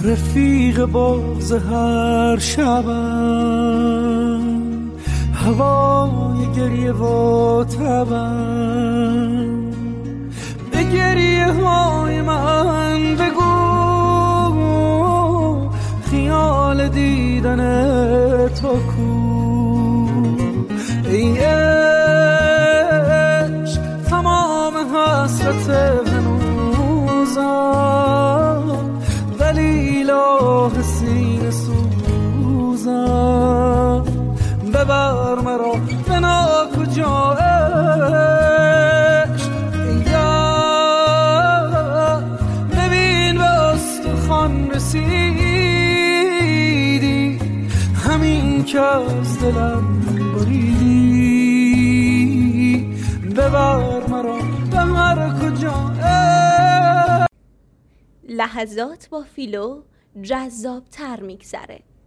رفیق باز هر شبم، هوای گریه و تبم. به گریه های من بگو خیال دیدن تو کو. ای عشق تمام حسرت هنوزم، ولی لاه سینه سوزم. ببر مرا به ناکجا عشق، ببین به استخوان رسیدی، همین که از دلم بریدی. ببر مرا به هر کجا. لحظات با فیلو جذاب‌تر میگذره.